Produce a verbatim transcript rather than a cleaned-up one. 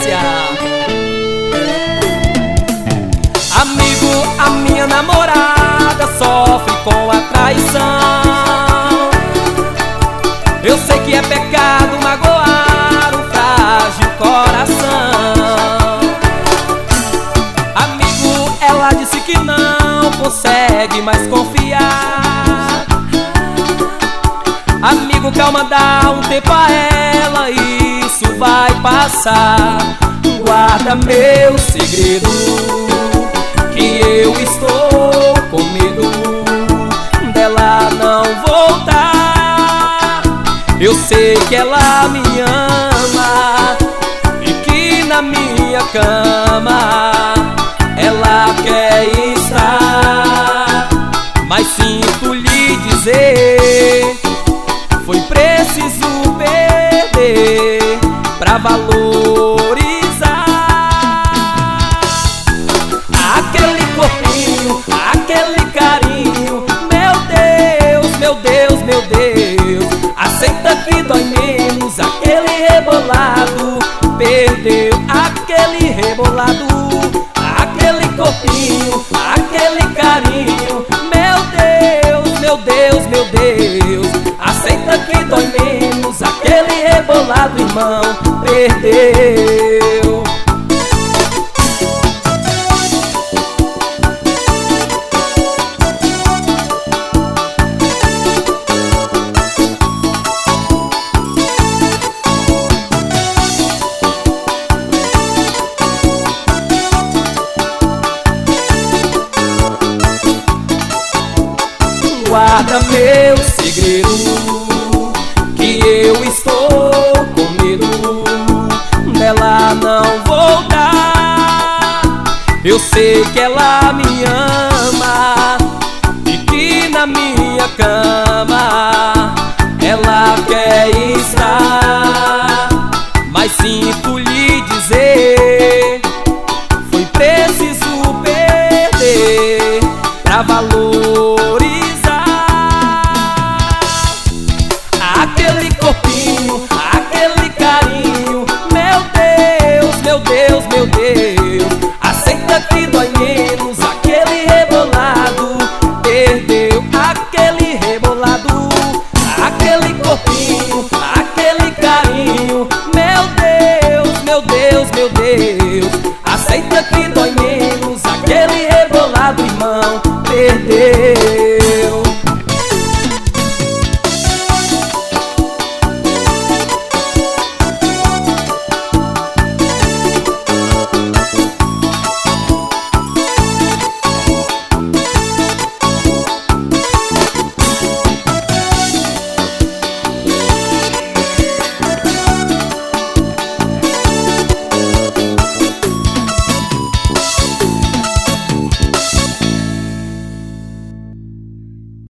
Patrícia. Amigo, a minha namorada sofre com a traição. Eu sei que é pecado magoar um frágil coração. Amigo, ela disse que não consegue mais confiar. Amigo, calma, dá um tempo a ela, isso vai passar. Guarda meu segredo, que eu estou com medo dela não voltar. Eu sei que ela me ama e que na minha cama ela quer estar. Mas sinto lhe dizer, foi preciso perder pra valorizar aquele corpinho, aquele carinho. Meu Deus, meu Deus, meu Deus, aceita que dói menos aquele rebolado. Perdeu aquele rebolado, aquele corpinho, aquele carinho. Meu Deus, meu Deus, meu Deus, aceita que dói menos aquele rebolado, irmão. Perdeu. Guarda meu segredo, que eu estou com medo dela não voltar. Eu sei que ela me ama e que na minha cama ela quer estar. Mas sinto lhe dizer, foi preciso perder pra valorizar aquele corpinho, aquele carinho. Meu Deus, meu Deus, meu Deus, aceita que dói menos aquele rebolado. Perdeu aquele rebolado, aquele corpinho, aquele carinho. Meu Deus, meu Deus, meu Deus, aceita que dói menos aquele rebolado, irmão. Perdeu.